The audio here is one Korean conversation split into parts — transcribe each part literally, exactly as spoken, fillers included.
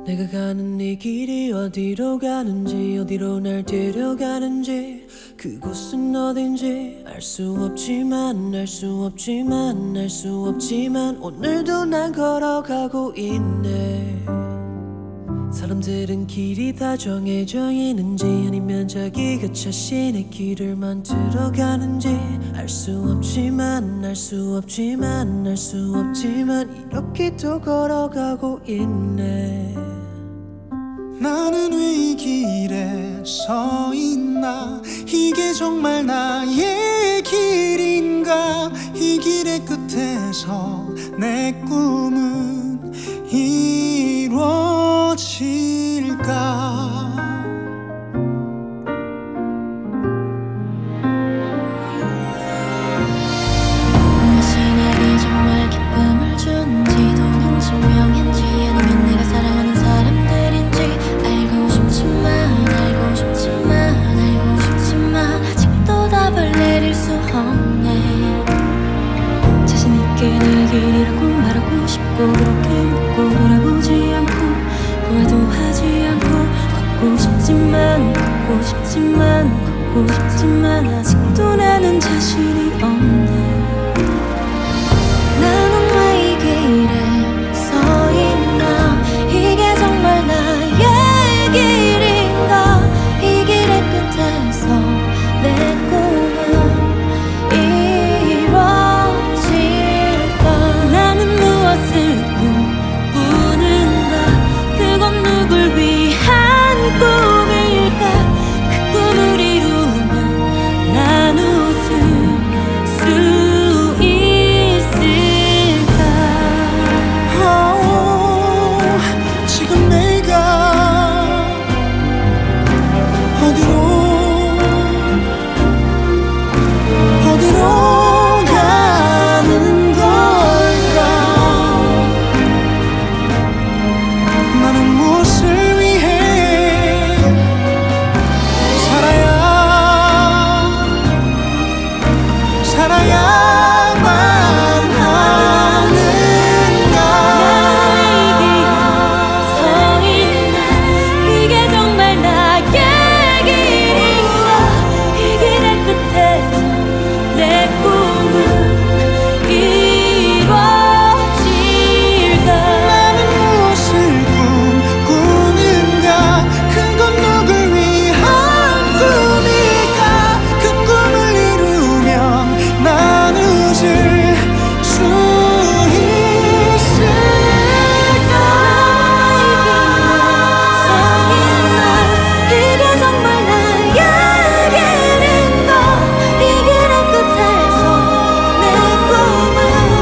내가 가는 이 길이 어디로 가는지, 어디로 날 데려가는지, 그곳은 어딘지 알 수 없지만, 알 수 없지만, 알 수 없지만 오늘도 난 걸어가고 있네. 사람들은 길이 다 정해져 있는지, 아니면 자기가 자신의 길을 만들어 가는지 알 수 없지만, 알 수 없지만, 알 수 없지만 이렇게 또 걸어가고 있네. 나는 왜 이 길에 서 있나? 이게 정말 나의 길인가? 이 길의 끝에서 내 꿈은 이루어질까? 무엇이 내게 정말 기쁨을 주는지, 또는 증명인지, 아니면 내가 사랑하는 사람들인지 알고 싶지만, 알고 싶지만, 알고 싶지만 아직도 답을 내릴 수 없네. 자신 있게 내 길이라고 말하고 싶고, 그렇게 묻고 돌아보지 않고 후회도 하지 않고 걷고 싶지만, 걷고 싶지만, 걷고 싶지만 아직도 나는 자신이 없네. 나는 왜 이 길에 서 있나? 이게 정말 나의 길인가? 이 길의 끝에서 내 꿈은 이루어질까? 나는 무엇을 꿈꾸는가? 그건 누굴 위한 꿈일까? 그 꿈을 이루면 난 웃을 수 있을까? 오, 지금 내가 어디로 어디로 가는 걸까? 나는 무엇을 위해 살아야 살아야만 하는가? 서 있나? 이게 정말 나의 길인가? 이 길의 끝에서 내 꿈은 이루어질까? 나는 무엇을 꿈꾸는가? 그건 누굴 위한 꿈일까? 그 꿈을 이루면 난 웃을 수 있을까? 서 있나? 이게 정말 나의 길인가? 이 길의 끝에서 내 꿈은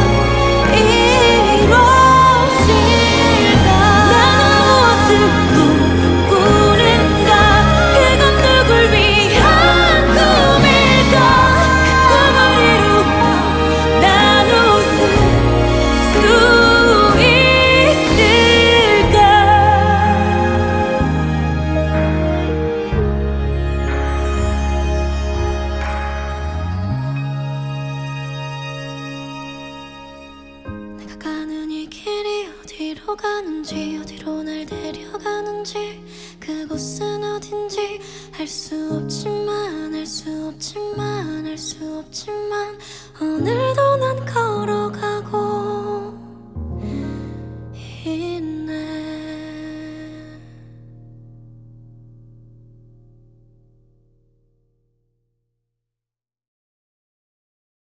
이루어질까? 나는 무엇을 꿈꾸는가? 그건 누굴 위한 꿈일까? 그 꿈을 이루면 난 웃을 수 있을까? 내가 가는 이 길이 어디로 가는지, 어디로 날 데려가는지, 그곳은 어딘지 알 수 없지만, 알 수 없지만, 알 수 없지만 오늘도 난 걸